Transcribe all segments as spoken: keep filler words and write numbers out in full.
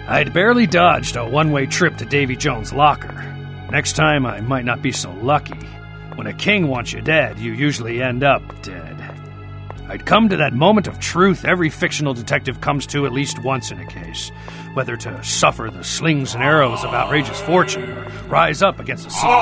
I'd barely dodged a one-way trip to Davy Jones' locker. Next time, I might not be so lucky. When a king wants you dead, you usually end up dead. I'd come to that moment of truth every fictional detective comes to at least once in a case, whether to suffer the slings and arrows of outrageous fortune or rise up against the sea.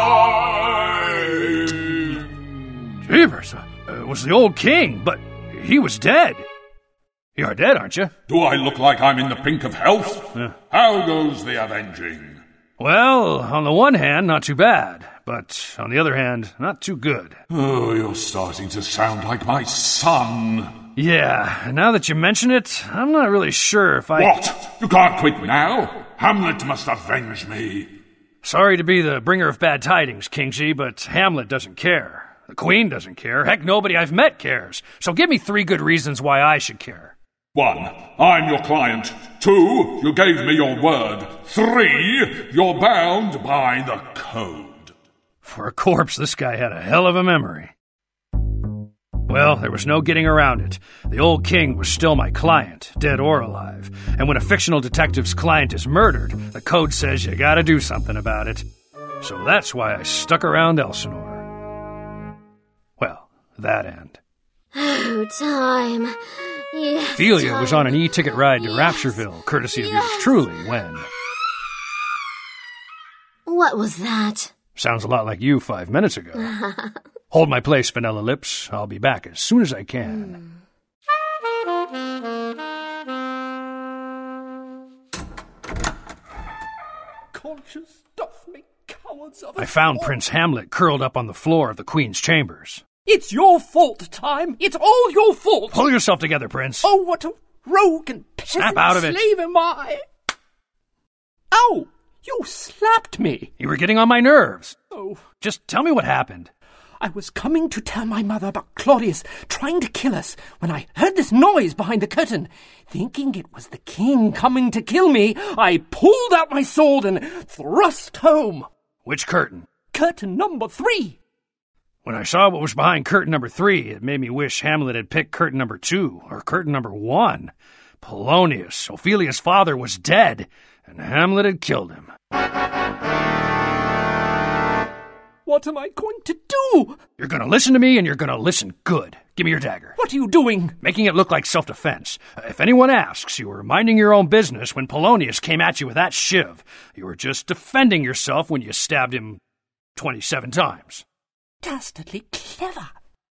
Jeepers, uh, it was the old king, but he was dead. You're dead, aren't you? Do I look like I'm in the pink of health? Uh. How goes the avenging? Well, on the one hand, not too bad, but on the other hand, not too good. Oh, you're starting to sound like my son. Yeah, and now that you mention it, I'm not really sure if I... What? You can't quit now? Hamlet must avenge me. Sorry to be the bringer of bad tidings, Kingsley, but Hamlet doesn't care. The Queen doesn't care. Heck, nobody I've met cares. So give me three good reasons why I should care. One, I'm your client. Two, you gave me your word. Three, you're bound by the code. For a corpse, this guy had a hell of a memory. Well, there was no getting around it. The old king was still my client, dead or alive. And when a fictional detective's client is murdered, the code says you gotta do something about it. So that's why I stuck around Elsinore. Well, that end. Oh, time. Yes, Ophelia time. was on an e-ticket ride to Yes. Raptureville, courtesy of Yes. yours truly, when... What was that? Sounds a lot like you five minutes ago. Hold my place, Vanilla Lips. I'll be back as soon as I can. Conscious stuff me cowards of I us found all. Prince Hamlet curled up on the floor of the Queen's chambers. It's your fault, Time. It's all your fault. Pull yourself together, Prince. Oh, what a rogue and peasant Snap out of it. slave am I. Ow! You slapped me. You were getting on my nerves. Oh, Just tell me what happened. I was coming to tell my mother about Claudius trying to kill us when I heard this noise behind the curtain. Thinking it was the king coming to kill me, I pulled out my sword and thrust home. Which curtain? Curtain number three. When I saw what was behind curtain number three, it made me wish Hamlet had picked curtain number two, or curtain number one. Polonius, Ophelia's father, was dead, and Hamlet had killed him. What am I going to do? You're gonna listen to me, and you're gonna listen good. Give me your dagger. What are you doing? Making it look like self-defense. If anyone asks, you were minding your own business when Polonius came at you with that shiv. You were just defending yourself when you stabbed him twenty-seven times. Dastardly clever.